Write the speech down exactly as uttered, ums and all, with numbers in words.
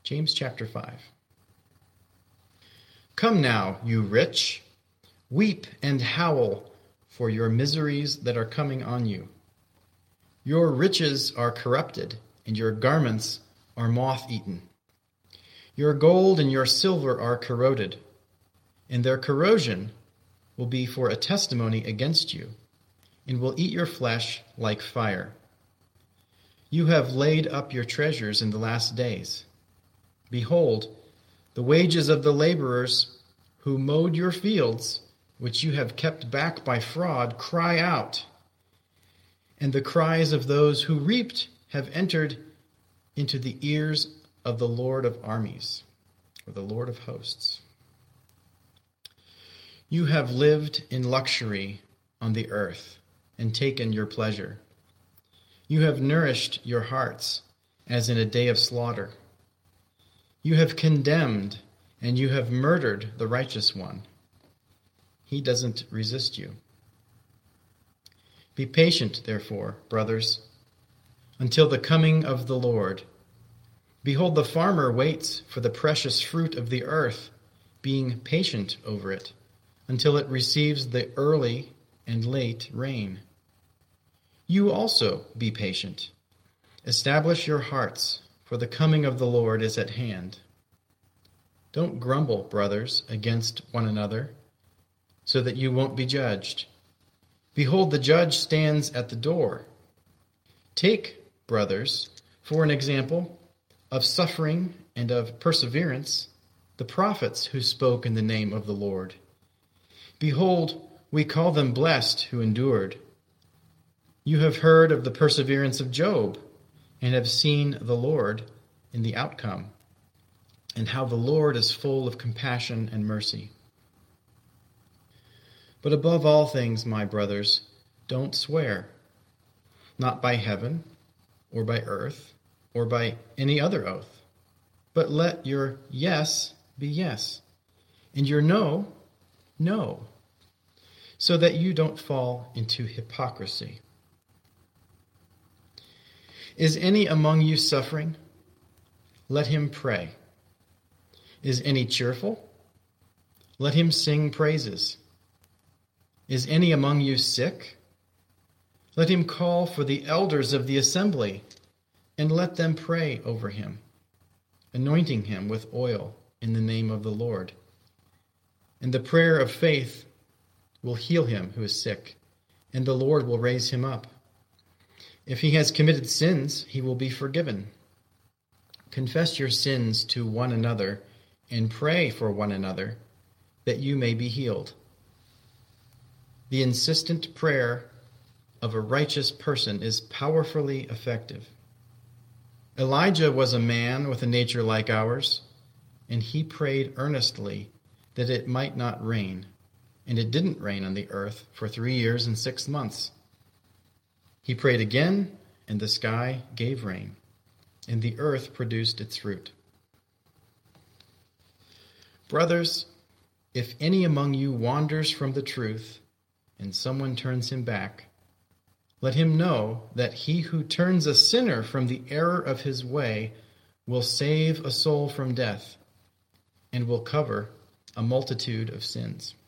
James chapter five. Come now, you rich, weep and howl for your miseries that are coming on you. Your riches are corrupted, and your garments are moth-eaten. Your gold and your silver are corroded, and their corrosion will be for a testimony against you, and will eat your flesh like fire. You have laid up your treasures in the last days. Behold, the wages of the laborers who mowed your fields, which you have kept back by fraud, cry out. And the cries of those who reaped have entered into the ears of the Lord of armies, or the Lord of hosts. You have lived in luxury on the earth and taken your pleasure. You have nourished your hearts as in a day of slaughter. You have condemned and you have murdered the righteous one. He doesn't resist you. Be patient, therefore, brothers, until the coming of the Lord. Behold, the farmer waits for the precious fruit of the earth, being patient over it, until it receives the early and late rain. You also be patient. Establish your hearts, for the coming of the Lord is at hand. Don't grumble, brothers, against one another, so that you won't be judged. Behold, the judge stands at the door. Take, brothers, for an example of suffering and of perseverance, the prophets who spoke in the name of the Lord. Behold, we call them blessed who endured. You have heard of the perseverance of Job, and have seen the Lord in the outcome, and how the Lord is full of compassion and mercy. But above all things, my brothers, don't swear, not by heaven, or by earth, or by any other oath, but let your yes be yes, and your no, no, so that you don't fall into hypocrisy. Is any among you suffering? Let him pray. Is any cheerful? Let him sing praises. Is any among you sick? Let him call for the elders of the assembly, and let them pray over him, anointing him with oil in the name of the Lord. And the prayer of faith will heal him who is sick, and the Lord will raise him up. If he has committed sins, he will be forgiven. Confess your sins to one another and pray for one another that you may be healed. The insistent prayer of a righteous person is powerfully effective. Elijah was a man with a nature like ours, and he prayed earnestly that it might not rain, and it didn't rain on the earth for three years and six months. He prayed again, and the sky gave rain, and the earth produced its fruit. Brothers, if any among you wanders from the truth, and someone turns him back, let him know that he who turns a sinner from the error of his way will save a soul from death, and will cover a multitude of sins.